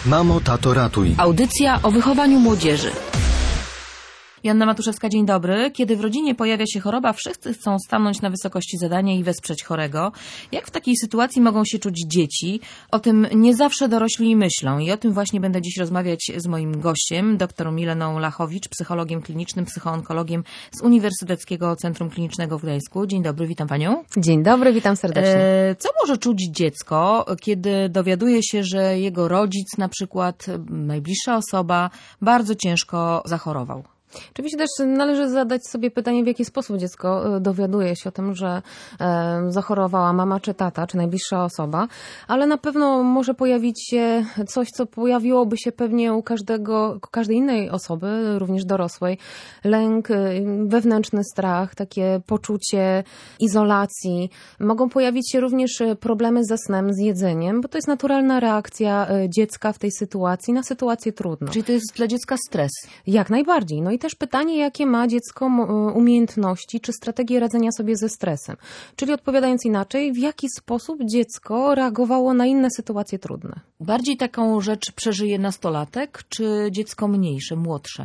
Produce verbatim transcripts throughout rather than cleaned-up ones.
Mamo, tato, ratuj. Audycja o wychowaniu młodzieży. Joanna Matuszewska, dzień dobry. Kiedy w rodzinie pojawia się choroba, wszyscy chcą stanąć na wysokości zadania i wesprzeć chorego. Jak w takiej sytuacji mogą się czuć dzieci? O tym nie zawsze dorośli myślą i o tym właśnie będę dziś rozmawiać z moim gościem, dr Mileną Lachowicz, psychologiem klinicznym, psychoonkologiem z Uniwersyteckiego Centrum Klinicznego w Gdańsku. Dzień dobry, witam panią. Dzień dobry, witam serdecznie. E, co może czuć dziecko, kiedy dowiaduje się, że jego rodzic, na przykład najbliższa osoba, bardzo ciężko zachorował? Oczywiście też należy zadać sobie pytanie, w jaki sposób dziecko dowiaduje się o tym, że zachorowała mama czy tata, czy najbliższa osoba, ale na pewno może pojawić się coś, co pojawiłoby się pewnie u każdego, u każdej innej osoby, również dorosłej. Lęk, wewnętrzny strach, takie poczucie izolacji. Mogą pojawić się również problemy ze snem, z jedzeniem, bo to jest naturalna reakcja dziecka w tej sytuacji na sytuację trudną. Czyli to jest dla dziecka stres? Jak najbardziej. No i też pytanie, jakie ma dziecko umiejętności czy strategie radzenia sobie ze stresem. Czyli odpowiadając inaczej, w jaki sposób dziecko reagowało na inne sytuacje trudne. Bardziej taką rzecz przeżyje nastolatek, czy dziecko mniejsze, młodsze?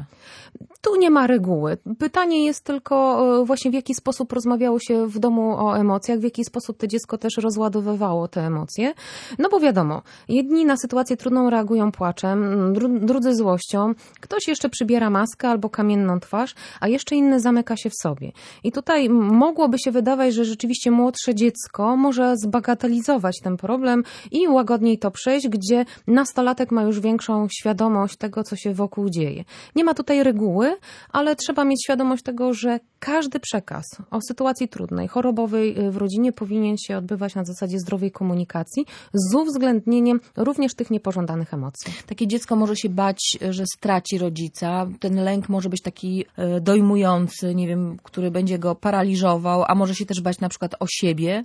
Tu nie ma reguły. Pytanie jest tylko właśnie, w jaki sposób rozmawiało się w domu o emocjach, w jaki sposób to dziecko też rozładowywało te emocje. No bo wiadomo, jedni na sytuację trudną reagują płaczem, drudzy złością, ktoś jeszcze przybiera maskę albo kamienną twarz, a jeszcze inny zamyka się w sobie. I tutaj mogłoby się wydawać, że rzeczywiście młodsze dziecko może zbagatelizować ten problem i łagodniej to przejść, gdzie nastolatek ma już większą świadomość tego, co się wokół dzieje. Nie ma tutaj reguły, ale trzeba mieć świadomość tego, że każdy przekaz o sytuacji trudnej, chorobowej w rodzinie powinien się odbywać na zasadzie zdrowej komunikacji z uwzględnieniem również tych niepożądanych emocji. Takie dziecko może się bać, że straci rodzica. Ten lęk może być taki dojmujący, nie wiem, który będzie go paraliżował, a może się też bać na przykład o siebie,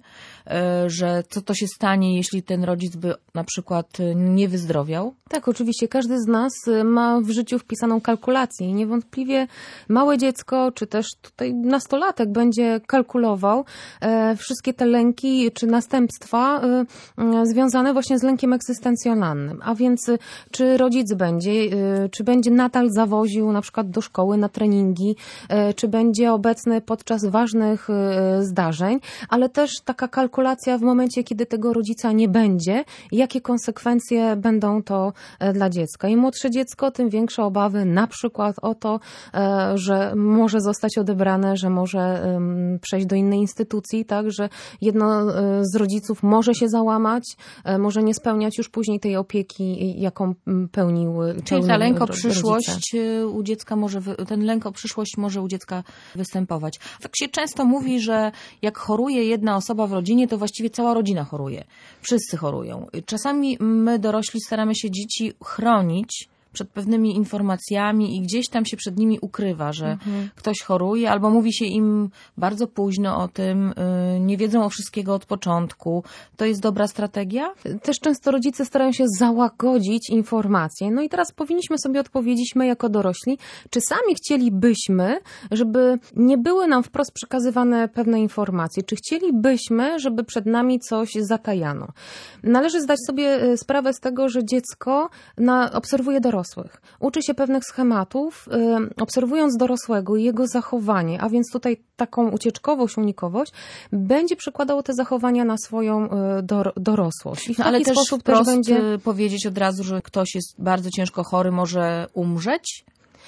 że co to się stanie, jeśli ten rodzic by na przykład nie wyzdrowiał? Tak, oczywiście. Każdy z nas ma w życiu wpisaną kalkulację i niewątpliwie małe dziecko, czy też tutaj nastolatek będzie kalkulował e, wszystkie te lęki czy następstwa e, e, związane właśnie z lękiem egzystencjonalnym. A więc e, czy rodzic będzie, e, czy będzie nadal zawoził na przykład do szkoły na treningi, e, czy będzie obecny podczas ważnych e, zdarzeń, ale też taka kalkulacja w momencie, kiedy tego rodzica nie będzie, jakie konsekwencje będą to e, dla dziecka. Im młodsze dziecko, tym większe obawy na przykład o to, e, że może zostać odebrane, że może um, przejść do innej instytucji, tak, że jedno z rodziców może się załamać, może nie spełniać już później tej opieki, jaką pełnił. Czyli ta lęk o przyszłość u dziecka może, ten lęk o przyszłość może u dziecka występować. Tak się często mówi, że jak choruje jedna osoba w rodzinie, to właściwie cała rodzina choruje. Wszyscy chorują. Czasami my dorośli staramy się dzieci chronić przed pewnymi informacjami i gdzieś tam się przed nimi ukrywa, że mhm. ktoś choruje, albo mówi się im bardzo późno o tym, nie wiedzą o wszystkiego od początku. To jest dobra strategia? Też często rodzice starają się załagodzić informacje. No i teraz powinniśmy sobie odpowiedzieć my jako dorośli, czy sami chcielibyśmy, żeby nie były nam wprost przekazywane pewne informacje, czy chcielibyśmy, żeby przed nami coś zatajano. Należy zdać sobie sprawę z tego, że dziecko na, obserwuje dorosłych. Uczy się pewnych schematów, y, obserwując dorosłego i jego zachowanie, a więc tutaj taką ucieczkowość, unikowość, będzie przekładało te zachowania na swoją y, dor, dorosłość. I w no, taki ale też sposób też będzie powiedzieć od razu, że ktoś jest bardzo ciężko chory, może umrzeć?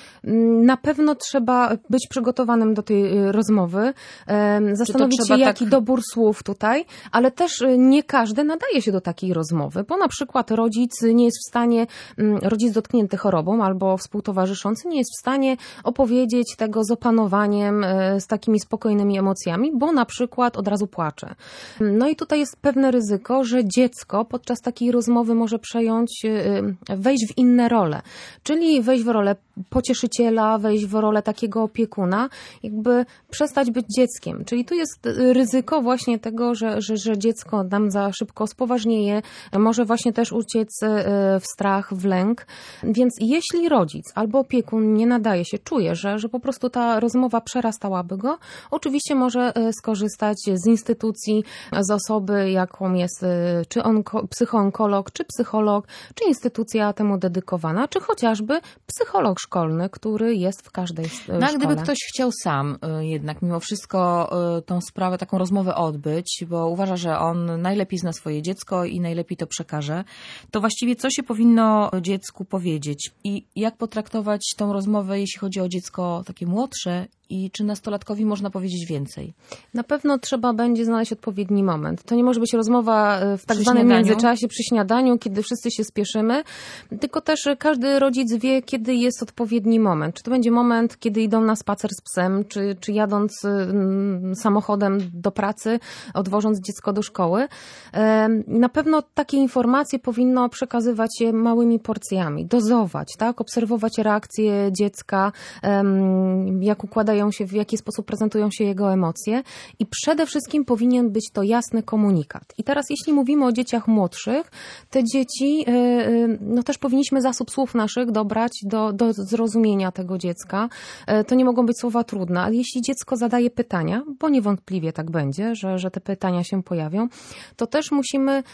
Na pewno trzeba być przygotowanym do tej rozmowy, zastanowić się, jaki tak... dobór słów tutaj, ale też nie każdy nadaje się do takiej rozmowy, bo na przykład rodzic nie jest w stanie, rodzic dotknięty chorobą albo współtowarzyszący nie jest w stanie opowiedzieć tego z opanowaniem, z takimi spokojnymi emocjami, bo na przykład od razu płacze. No i tutaj jest pewne ryzyko, że dziecko podczas takiej rozmowy może przejąć, wejść w inne role, czyli wejść w rolę pocieszyciela, wejść w rolę takiego opiekuna, jakby przestać być dzieckiem. Czyli tu jest ryzyko właśnie tego, że, że, że dziecko nam za szybko spoważnieje, może właśnie też uciec w strach, w lęk. Więc jeśli rodzic albo opiekun nie nadaje się, czuje, że, że po prostu ta rozmowa przerastałaby go, oczywiście może skorzystać z instytucji, z osoby, jaką jest czy onko, psychoonkolog, czy psycholog, czy instytucja temu dedykowana, czy chociażby psycholog szkolny, który jest w każdej szkole. No a gdyby ktoś chciał sam jednak mimo wszystko tą sprawę, taką rozmowę odbyć, bo uważa, że on najlepiej zna swoje dziecko i najlepiej to przekaże, to właściwie co się powinno dziecku powiedzieć i jak potraktować tą rozmowę, jeśli chodzi o dziecko takie młodsze i czy nastolatkowi można powiedzieć więcej? Na pewno trzeba będzie znaleźć odpowiedni moment. To nie może być rozmowa w tak zwanym międzyczasie, przy śniadaniu, kiedy wszyscy się spieszymy, tylko też każdy rodzic wie, kiedy jest odpowiedni moment. Czy to będzie moment, kiedy idą na spacer z psem, czy, czy jadąc samochodem do pracy, odwożąc dziecko do szkoły. Na pewno takie informacje powinno przekazywać się małymi porcjami, dozować, tak? Obserwować reakcje dziecka, jak układają się, w jaki sposób prezentują się jego emocje i przede wszystkim powinien być to jasny komunikat. I teraz jeśli mówimy o dzieciach młodszych, te dzieci, no też powinniśmy zasób słów naszych dobrać do, do zrozumienia tego dziecka. To nie mogą być słowa trudne, ale jeśli dziecko zadaje pytania, bo niewątpliwie tak będzie, że, że te pytania się pojawią, to też musimy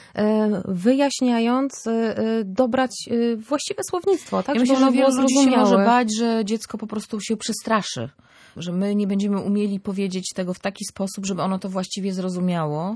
wyjaśniając dobrać właściwe słownictwo, tak? Ja myślę, że wielu ludzi się może bać, że dziecko po prostu się przestraszy. Że my nie będziemy umieli powiedzieć tego w taki sposób, żeby ono to właściwie zrozumiało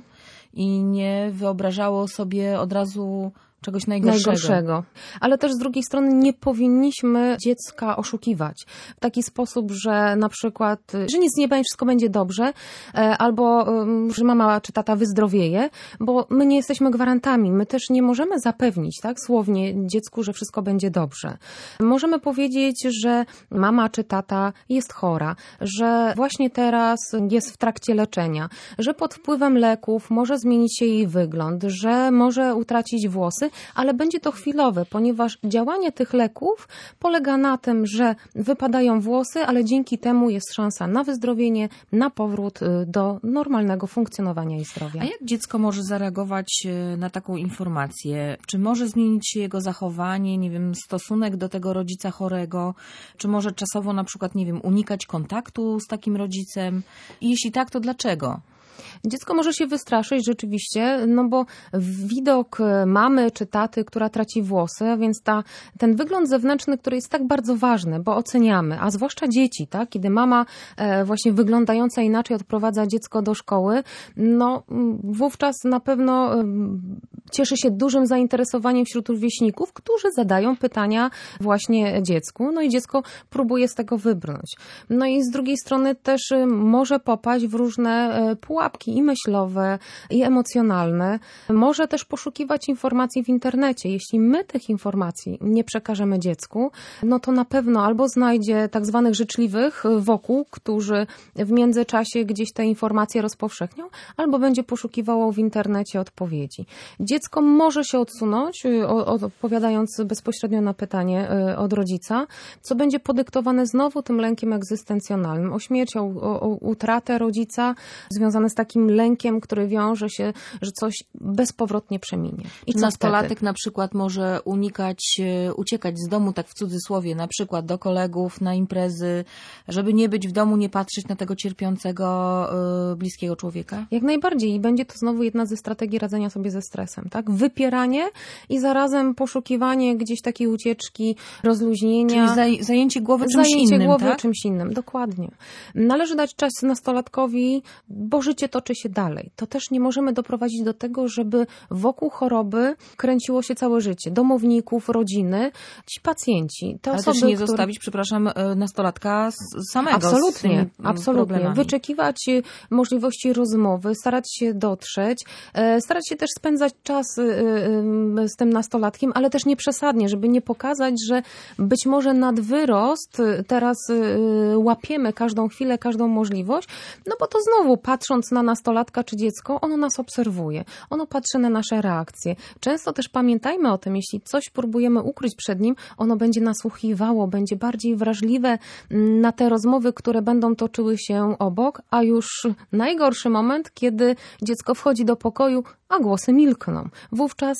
i nie wyobrażało sobie od razu czegoś najgorszego. najgorszego. Ale też z drugiej strony nie powinniśmy dziecka oszukiwać w taki sposób, że na przykład, że nic nie będzie, wszystko będzie dobrze, albo że mama czy tata wyzdrowieje, bo my nie jesteśmy gwarantami. My też nie możemy zapewnić, tak, słownie dziecku, że wszystko będzie dobrze. Możemy powiedzieć, że mama czy tata jest chora, że właśnie teraz jest w trakcie leczenia, że pod wpływem leków może zmienić się jej wygląd, że może utracić włosy, ale będzie to chwilowe, ponieważ działanie tych leków polega na tym, że wypadają włosy, ale dzięki temu jest szansa na wyzdrowienie, na powrót do normalnego funkcjonowania i zdrowia. A jak dziecko może zareagować na taką informację? Czy może zmienić się jego zachowanie, nie wiem, stosunek do tego rodzica chorego? Czy może czasowo na przykład, nie wiem, unikać kontaktu z takim rodzicem? I jeśli tak, to dlaczego? Dziecko może się wystraszyć rzeczywiście, no bo widok mamy czy taty, która traci włosy, a więc ta, ten wygląd zewnętrzny, który jest tak bardzo ważny, bo oceniamy, a zwłaszcza dzieci, tak? Kiedy mama e, właśnie wyglądająca inaczej odprowadza dziecko do szkoły, no wówczas na pewno e, cieszy się dużym zainteresowaniem wśród rówieśników, którzy zadają pytania właśnie dziecku, no i dziecko próbuje z tego wybrnąć. No i z drugiej strony też może popaść w różne pułapki i myślowe, i emocjonalne. Może też poszukiwać informacji w internecie. Jeśli my tych informacji nie przekażemy dziecku, no to na pewno albo znajdzie tak zwanych życzliwych wokół, którzy w międzyczasie gdzieś te informacje rozpowszechnią, albo będzie poszukiwało w internecie odpowiedzi. Dziecko może się odsunąć, odpowiadając bezpośrednio na pytanie od rodzica, co będzie podyktowane znowu tym lękiem egzystencjonalnym, o śmierć, o, o utratę rodzica, związane z takim lękiem, który wiąże się, że coś bezpowrotnie przeminie. I nastolatek na przykład może unikać, uciekać z domu, tak w cudzysłowie, na przykład do kolegów, na imprezy, żeby nie być w domu, nie patrzeć na tego cierpiącego, yy, bliskiego człowieka? Jak najbardziej. I będzie to znowu jedna ze strategii radzenia sobie ze stresem, tak? Wypieranie i zarazem poszukiwanie gdzieś takiej ucieczki, rozluźnienia. Czyli zaj- zajęcie głowy czymś zajęcie innym, głowy tak? czymś innym, dokładnie. Należy dać czas nastolatkowi, bo życie toczy się dalej. To też nie możemy doprowadzić do tego, żeby wokół choroby kręciło się całe życie. Domowników, rodziny, ci pacjenci. Te Ale osoby, też nie które... zostawić, przepraszam, nastolatka samego. Absolutnie, z absolutnie. Problemami. Wyczekiwać możliwości rozmowy, starać się dotrzeć, starać się też spędzać czas z tym nastolatkiem, ale też nie przesadnie, żeby nie pokazać, że być może nadwyrost teraz łapiemy każdą chwilę, każdą możliwość, no bo to znowu patrząc na nastolatka czy dziecko, ono nas obserwuje, ono patrzy na nasze reakcje. Często też pamiętajmy o tym, jeśli coś próbujemy ukryć przed nim, ono będzie nasłuchiwało, będzie bardziej wrażliwe na te rozmowy, które będą toczyły się obok, a już najgorszy moment, kiedy dziecko wchodzi do pokoju, a głosy milkną. Wówczas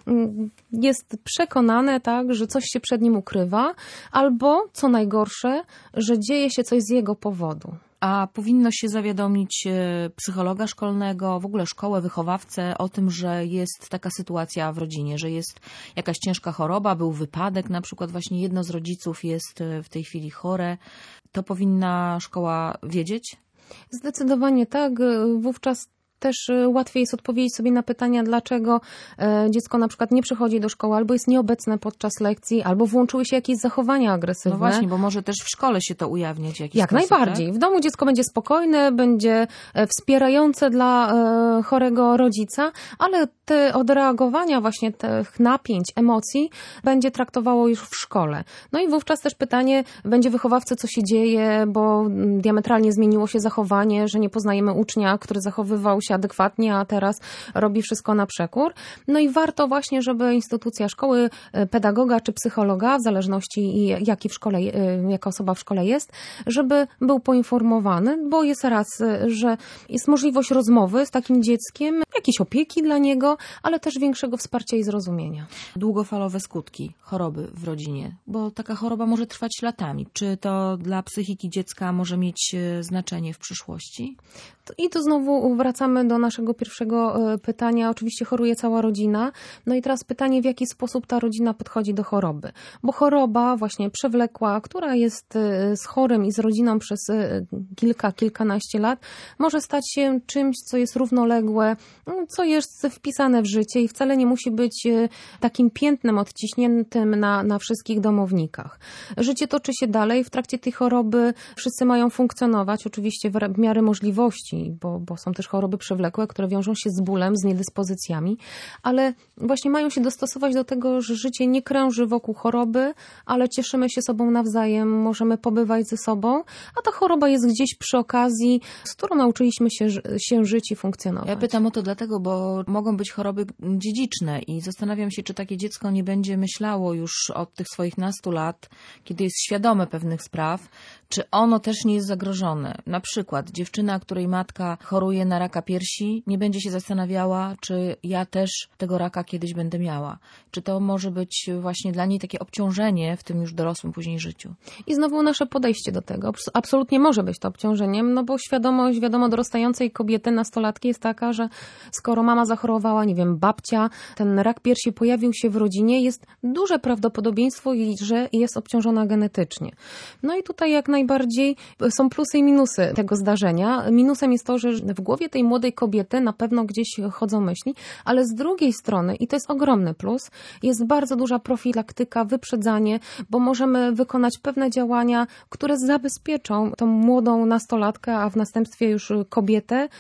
jest przekonane, tak, że coś się przed nim ukrywa, albo, co najgorsze, że dzieje się coś z jego powodu. A powinno się zawiadomić psychologa szkolnego, w ogóle szkołę, wychowawcę o tym, że jest taka sytuacja w rodzinie, że jest jakaś ciężka choroba, był wypadek, na przykład właśnie jedno z rodziców jest w tej chwili chore. To powinna szkoła wiedzieć? Zdecydowanie tak. Wówczas też łatwiej jest odpowiedzieć sobie na pytania, dlaczego dziecko na przykład nie przychodzi do szkoły, albo jest nieobecne podczas lekcji, albo włączyły się jakieś zachowania agresywne. No właśnie, bo może też w szkole się to ujawniać w jakiś Jak sposób, najbardziej. Tak? W domu dziecko będzie spokojne, będzie wspierające dla chorego rodzica, ale te odreagowania właśnie tych napięć, emocji będzie traktowało już w szkole. No i wówczas też pytanie będzie wychowawcy, co się dzieje, bo diametralnie zmieniło się zachowanie, że nie poznajemy ucznia, który zachowywał się adekwatnie, a teraz robi wszystko na przekór. No i warto właśnie, żeby instytucja szkoły, pedagoga czy psychologa, w zależności jaki w szkole, jaka osoba w szkole jest, żeby był poinformowany, bo jest raz, że jest możliwość rozmowy z takim dzieckiem, jakiejś opieki dla niego, ale też większego wsparcia i zrozumienia. Długofalowe skutki choroby w rodzinie, bo taka choroba może trwać latami. Czy to dla psychiki dziecka może mieć znaczenie w przyszłości? I tu znowu wracamy do naszego pierwszego pytania. Oczywiście choruje cała rodzina. No i teraz pytanie, w jaki sposób ta rodzina podchodzi do choroby. Bo choroba właśnie przewlekła, która jest z chorym i z rodziną przez kilka, kilkanaście lat, może stać się czymś, co jest równoległe, co jest wpisane w życie i wcale nie musi być takim piętnem odciśniętym na, na wszystkich domownikach. Życie toczy się dalej. W trakcie tej choroby wszyscy mają funkcjonować, oczywiście w miarę możliwości, Bo, bo są też choroby przewlekłe, które wiążą się z bólem, z niedyspozycjami, ale właśnie mają się dostosować do tego, że życie nie krąży wokół choroby, ale cieszymy się sobą nawzajem, możemy pobywać ze sobą, a ta choroba jest gdzieś przy okazji, z którą nauczyliśmy się, się żyć i funkcjonować. Ja pytam o to dlatego, bo mogą być choroby dziedziczne i zastanawiam się, czy takie dziecko nie będzie myślało już od tych swoich nastu lat, kiedy jest świadome pewnych spraw, czy ono też nie jest zagrożone. Na przykład dziewczyna, której matka choruje na raka piersi, nie będzie się zastanawiała, czy ja też tego raka kiedyś będę miała. Czy to może być właśnie dla niej takie obciążenie w tym już dorosłym później życiu. I znowu nasze podejście do tego. Absolutnie może być to obciążeniem, no bo świadomość, wiadomo, dorastającej kobiety, nastolatki jest taka, że skoro mama zachorowała, nie wiem, babcia, ten rak piersi pojawił się w rodzinie, jest duże prawdopodobieństwo, że jest obciążona genetycznie. No i tutaj jak najbardziej są plusy i minusy tego zdarzenia. Minusem jest to, że w głowie tej młodej kobiety na pewno gdzieś chodzą myśli, ale z drugiej strony, i to jest ogromny plus, jest bardzo duża profilaktyka, wyprzedzanie, bo możemy wykonać pewne działania, które zabezpieczą tą młodą nastolatkę, a w następstwie już kobietę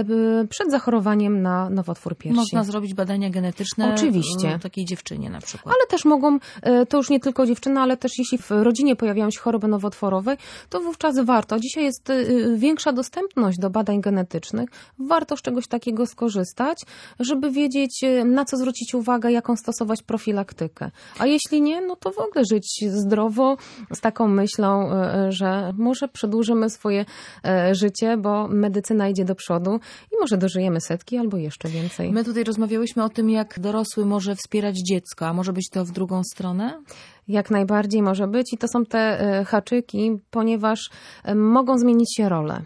przed zachorowaniem na nowotwór piersi. Można zrobić badania genetyczne Oczywiście. takiej dziewczynie na przykład. Ale też mogą, to już nie tylko dziewczyna, ale też jeśli w rodzinie pojawiają się choroby nowotworowe, to wówczas warto. Dzisiaj jest większa dostępność do badań genetycznych. Warto z czegoś takiego skorzystać, żeby wiedzieć, na co zwrócić uwagę, jaką stosować profilaktykę. A jeśli nie, no to w ogóle żyć zdrowo, z taką myślą, że może przedłużymy swoje życie, bo medycyna idzie do przodu i może dożyjemy setki albo jeszcze więcej. My tutaj rozmawiałyśmy o tym, jak dorosły może wspierać dziecko, a może być to w drugą stronę? Jak najbardziej może być i to są te haczyki, ponieważ mogą zmienić się role.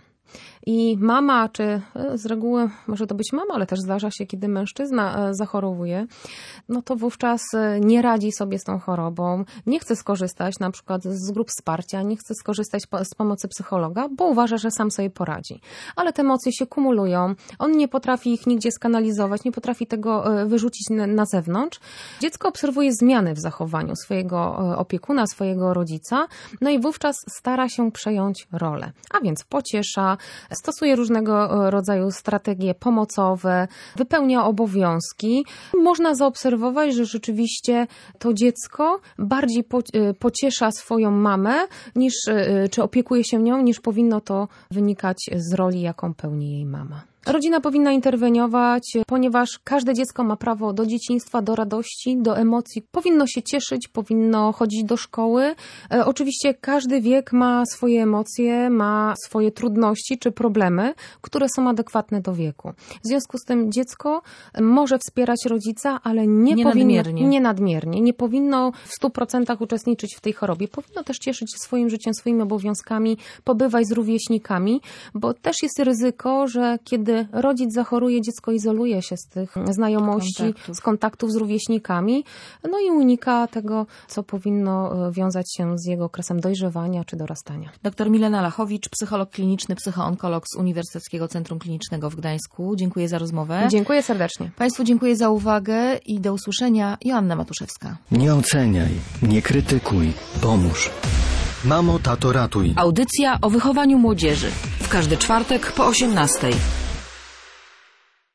I mama, czy z reguły może to być mama, ale też zdarza się, kiedy mężczyzna zachorowuje, no to wówczas nie radzi sobie z tą chorobą, nie chce skorzystać na przykład z grup wsparcia, nie chce skorzystać z pomocy psychologa, bo uważa, że sam sobie poradzi. Ale te emocje się kumulują, on nie potrafi ich nigdzie skanalizować, nie potrafi tego wyrzucić na zewnątrz. Dziecko obserwuje zmiany w zachowaniu swojego opiekuna, swojego rodzica, no i wówczas stara się przejąć rolę, a więc pociesza, stosuje różnego rodzaju strategie pomocowe, wypełnia obowiązki. Można zaobserwować, że rzeczywiście to dziecko bardziej pociesza swoją mamę, niż, czy opiekuje się nią, niż powinno to wynikać z roli, jaką pełni jej mama. Rodzina powinna interweniować, ponieważ każde dziecko ma prawo do dzieciństwa, do radości, do emocji. Powinno się cieszyć, powinno chodzić do szkoły. E, oczywiście każdy wiek ma swoje emocje, ma swoje trudności czy problemy, które są adekwatne do wieku. W związku z tym dziecko może wspierać rodzica, ale nie, nie powinno, nadmiernie. nie nadmiernie. Nie powinno w stu procentach uczestniczyć w tej chorobie. Powinno też cieszyć się swoim życiem, swoimi obowiązkami, pobywać z rówieśnikami, bo też jest ryzyko, że kiedy rodzic zachoruje, dziecko izoluje się z tych znajomości, kontaktów. z kontaktów z rówieśnikami, no i unika tego, co powinno wiązać się z jego okresem dojrzewania czy dorastania. Doktor Milena Lachowicz, psycholog kliniczny, psychoonkolog z Uniwersyteckiego Centrum Klinicznego w Gdańsku. Dziękuję za rozmowę. Dziękuję serdecznie. Państwu dziękuję za uwagę i do usłyszenia. Joanna Matuszewska. Nie oceniaj, nie krytykuj, pomóż. Mamo, tato, ratuj. Audycja o wychowaniu młodzieży. W każdy czwartek po osiemnastej.